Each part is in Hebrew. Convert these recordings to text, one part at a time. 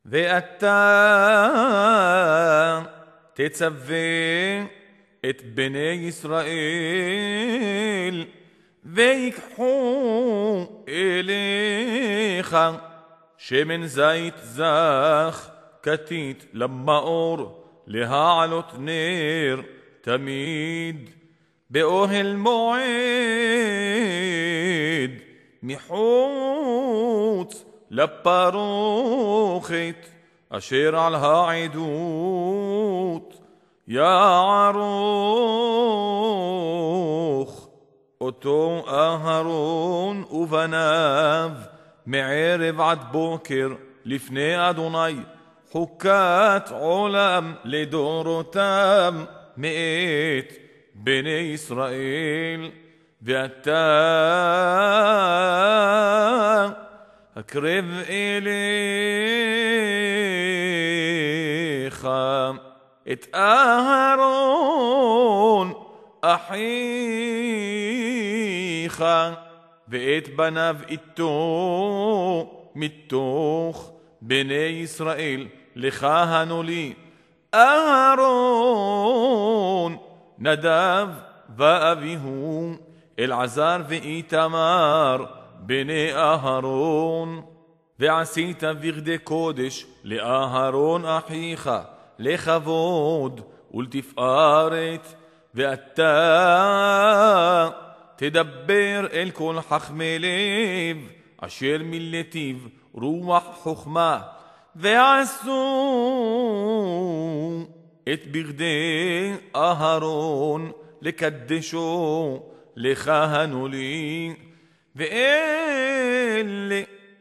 ואתה תצווה את בני ישראל ויקחו אליך שמן זית זך כתית למאור להעלות נר תמיד באוהל מועד מחוץ לפרוכת אשר על העדות יערוך אותו אהרון ובניו מערב עד בוקר לפני אדוני חוקת עולם לדורותם מאת בני ישראל. ואתה הקרב אליך את אהרון אחיך ואת בניו איתו מתוך בני ישראל לכהנו לי אהרון נדב ואביהו אלעזר ואיתמר בני אהרון. ועשית בגדי קודש לאהרון אחיך לכבוד ולתפארת. ואתה תדבר אל כל חכמי לב אשר מלטיו רוח חוכמה ועשו את בגדי אהרון לקדשו לכהנו לי. ואלה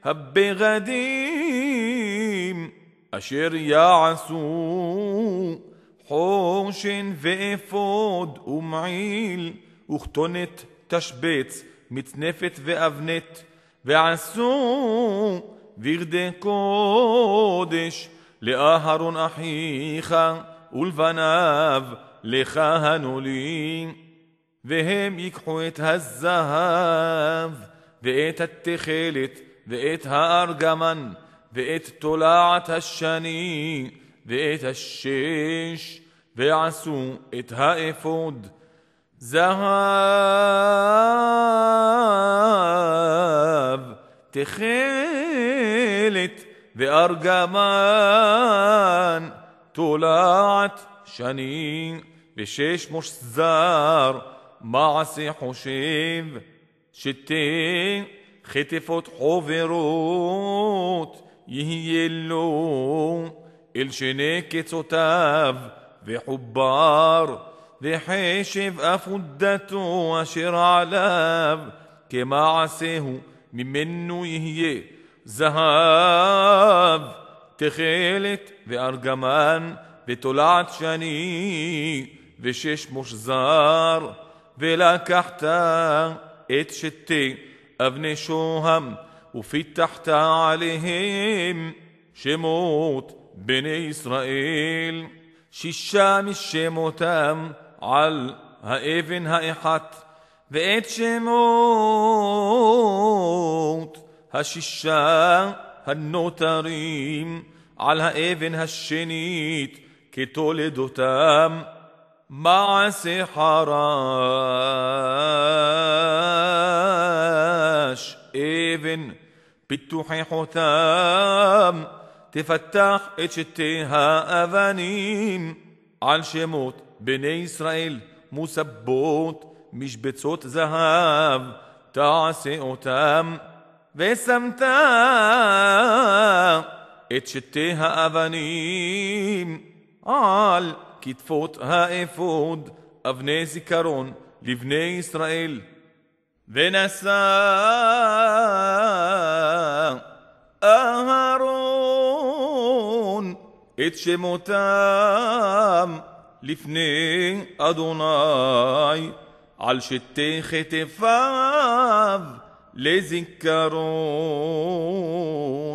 הבגדים אשר יעשו חושן ואפוד ומעיל וכתונת תשבץ מצנפת ואבנת. ועשו בגדי קודש לאהרון אחיך ולבניו לכהנו לי. והם ייקחו את הזהב ואת התכלת ואת הארגמן ואת תולעת השני ואת השש ועשו את האפוד זהב תכלת וארגמן תולעת שני ושש מושזר מעשה חושב שתי חטפות חברות יהיה לו אל שני קצותיו וחובר וחשב אפודתו אשר עליו כמעשהו ממנו יהיה זהב תכלת וארגמן ותולעת שני ושש מושזר. ולקחת את שתי אבני שוהם ופיתחת עליהם שמות בני ישראל שישה משמותם על האבן האחת ואת שמות השישה הנותרים על האבן השנית כתולדותם מעשה חרש אבן פיתוחי חותם תפתח את שתי האבנים על שמות בני ישראל מוסבות משבצות זהב תעשה אותם. ושמת את שתי האבנים על כתפות האפוד אבני זיכרון לבני ישראל. ונשא אהרון את שמותם לפני אדוני על שתי כתפיו לזיכרון.